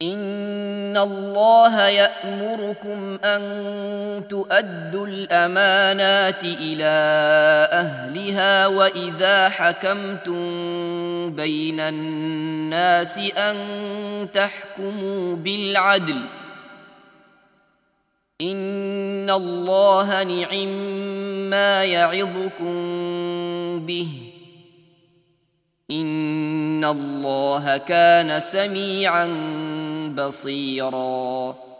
إن الله يأمركم أن تؤدوا الأمانات إلى أهلها وإذا حكمتم بين الناس أن تحكموا بالعدل إن الله نعما يعظكم به إن الله كان سميعا بصيرا